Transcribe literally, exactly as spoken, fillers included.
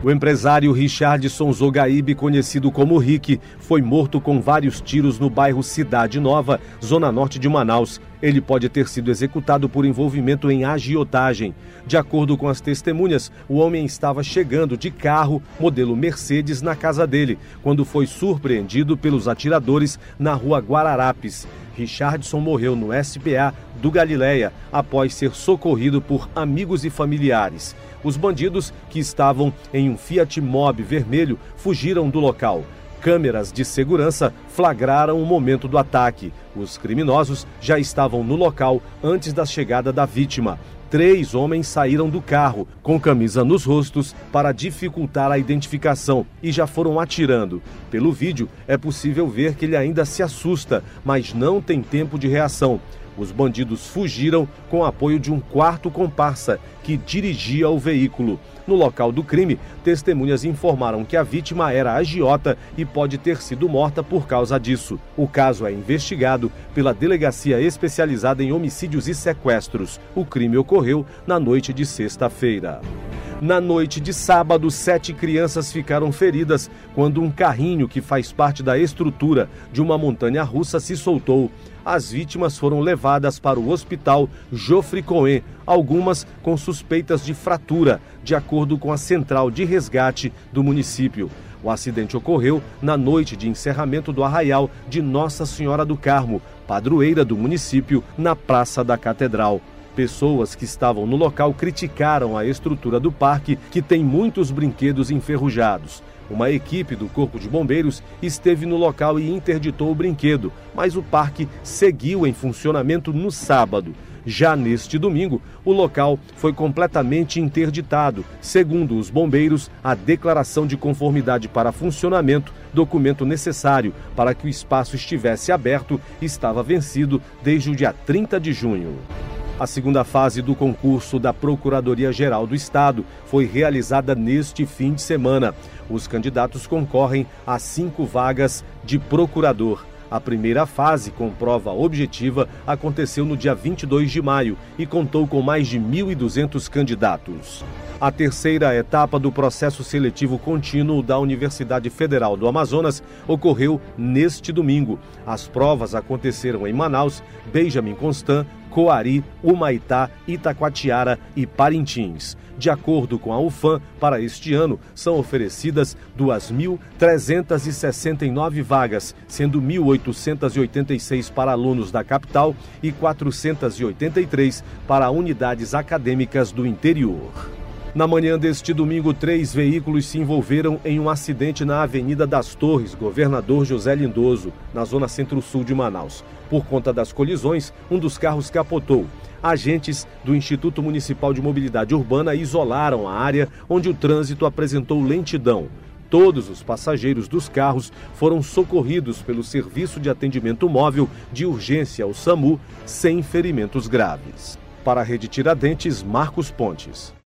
O empresário Richardson Zogaíbe, conhecido como Rick, foi morto com vários tiros no bairro Cidade Nova, zona norte de Manaus. Ele pode ter sido executado por envolvimento em agiotagem. De acordo com as testemunhas, o homem estava chegando de carro, modelo Mercedes, na casa dele, quando foi surpreendido pelos atiradores na rua Guararapes. Richardson morreu no S P A do Galileia após ser socorrido por amigos e familiares. Os bandidos, que estavam em um Fiat Mobi vermelho, fugiram do local. Câmeras de segurança flagraram o momento do ataque. Os criminosos já estavam no local antes da chegada da vítima. Três homens saíram do carro, com camisa nos rostos, para dificultar a identificação e já foram atirando. Pelo vídeo, é possível ver que ele ainda se assusta, mas não tem tempo de reação. Os bandidos fugiram com apoio de um quarto comparsa, que dirigia o veículo. No local do crime, testemunhas informaram que a vítima era agiota e pode ter sido morta por causa disso. O caso é investigado pela Delegacia Especializada em Homicídios e Sequestros. O crime ocorreu na noite de sexta-feira. Na noite de sábado, sete crianças ficaram feridas quando um carrinho que faz parte da estrutura de uma montanha-russa se soltou. As vítimas foram levadas para o hospital Jofre Cohen, algumas com suspeitas de fratura, de acordo com a central de resgate do município. O acidente ocorreu na noite de encerramento do arraial de Nossa Senhora do Carmo, padroeira do município, na Praça da Catedral. Pessoas que estavam no local criticaram a estrutura do parque, que tem muitos brinquedos enferrujados. Uma equipe do Corpo de Bombeiros esteve no local e interditou o brinquedo, mas o parque seguiu em funcionamento no sábado. Já neste domingo, o local foi completamente interditado. Segundo os bombeiros, a declaração de conformidade para funcionamento, documento necessário para que o espaço estivesse aberto, estava vencido desde o dia trinta de junho. A segunda fase do concurso da Procuradoria-Geral do Estado foi realizada neste fim de semana. Os candidatos concorrem a cinco vagas de procurador. A primeira fase, com prova objetiva, aconteceu no dia vinte e dois de maio e contou com mais de mil e duzentos candidatos. A terceira etapa do processo seletivo contínuo da Universidade Federal do Amazonas ocorreu neste domingo. As provas aconteceram em Manaus, Benjamin Constant, Coari, Humaitá, Itacoatiara e Parintins. De acordo com a UFAM, para este ano são oferecidas duas mil trezentas e sessenta e nove vagas, sendo mil oitocentas e oitenta e seis para alunos da capital e quatrocentas e oitenta e três para unidades acadêmicas do interior. Na manhã deste domingo, três veículos se envolveram em um acidente na Avenida das Torres, Governador José Lindoso, na zona centro-sul de Manaus. Por conta das colisões, um dos carros capotou. Agentes do Instituto Municipal de Mobilidade Urbana isolaram a área onde o trânsito apresentou lentidão. Todos os passageiros dos carros foram socorridos pelo Serviço de Atendimento Móvel de Urgência, o SAMU, sem ferimentos graves. Para a Rede Tiradentes, Marcos Pontes.